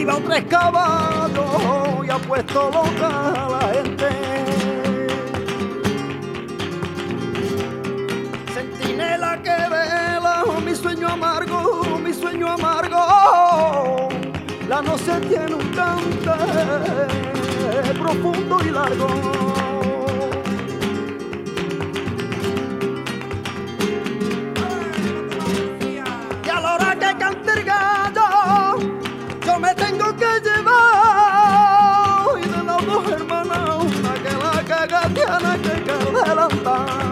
arriba 3 caballos y ha puesto loca a la gente. Centinela que vela mi sueño amargo, mi sueño amargo. La noche tiene un cante profundo y largo. Y a la hora que cante el gallo, yo me tengo que llevar. Y de las 2 hermanas, una que la caga tiene que adelantar.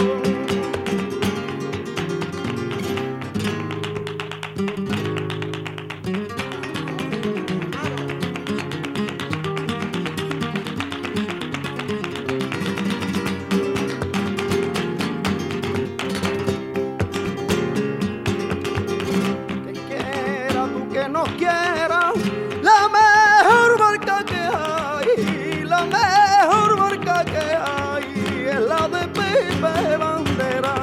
No quiera la mejor barca que hay, la mejor barca que hay es la de Pepe Bandera.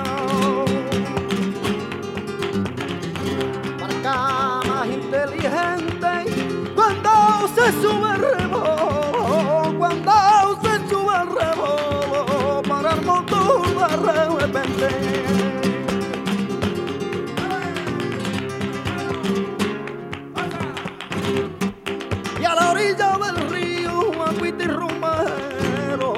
Barca más inteligente cuando se sube el remo, cuando se sube el remo para el motor de repente. Y a la orilla del río, agüita y romero.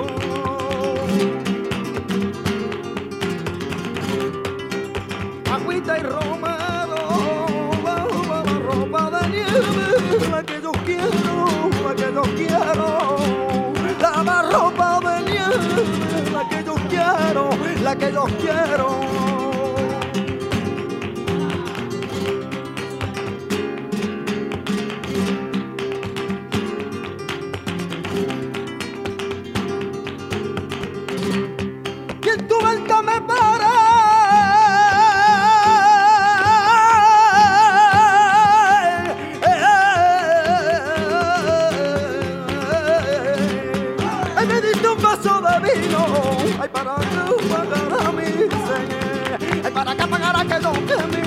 Agüita y romero, va la ropa de nieve, la que yo quiero, la que yo quiero. La ropa de nieve, la que yo quiero, la que yo quiero. Tu venta me para ay, me diste un vaso de vino ay, para que pagara mi señor ay, para que pagara que yo que mi